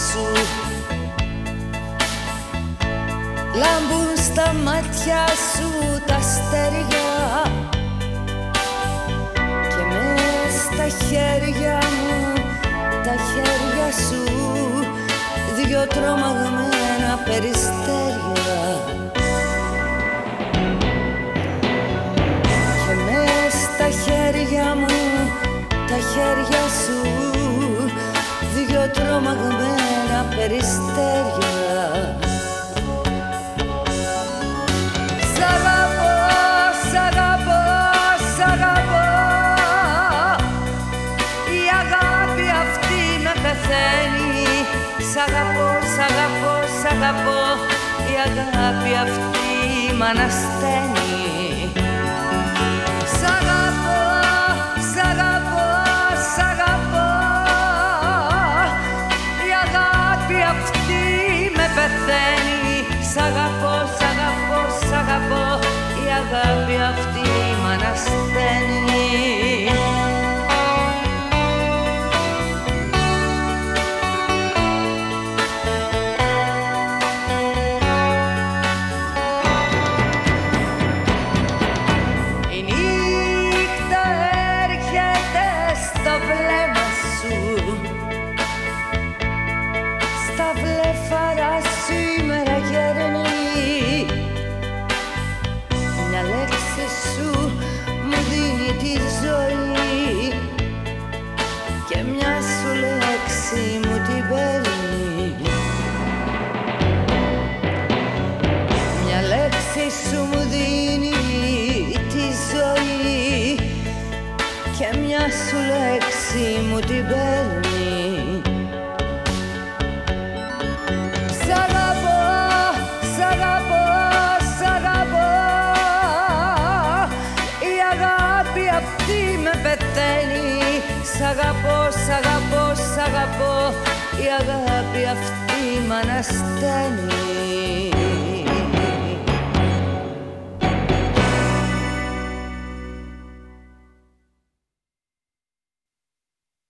σου. Λάμπουν στα μάτια σου τα αστέρια και μες στα χέρια μου, τα χέρια σου, δυο τρομαγμένα περιστέρια. Και μες στα χέρια μου, τα χέρια σου, δυο τρομαγμένα περιστέρια. Σ' αγαπώ, σ' αγαπώ, σ' αγαπώ. Η αγάπη αυτή με πεθαίνει. Σ' αγαπώ, σ' αγαπώ, σ' αγαπώ. Η αγάπη αυτή μ' ανασταίνει. Σ' αγαπώ, σ' αγαπώ, σ' αγαπώ. Η αγάπη αυτή με πεθαίνει. Σ' αγαπώ, σ' αγαπώ, σ' αγαπώ. Η αγάπη αυτή μ' ανασταίνει. Η νύχτα έρχεται στο βλέμμα σου, στα βλέφαρα σου η μέρα γέρνει. Μια λέξη σου μου δίνει τη ζωή και μια σου λέξη μου την παίρνει. Μια λέξη σου μου δίνει τη ζωή και μια σου λέξη μου την παίρνει. Σ' αγαπώ, σ' αγαπώ, σ' αγαπώ. Η αγάπη αυτή με πεθαίνει. Σ' αγαπώ, σ' αγαπώ, σ' αγαπώ. Η αγάπη αυτή μ' ανασταίνει.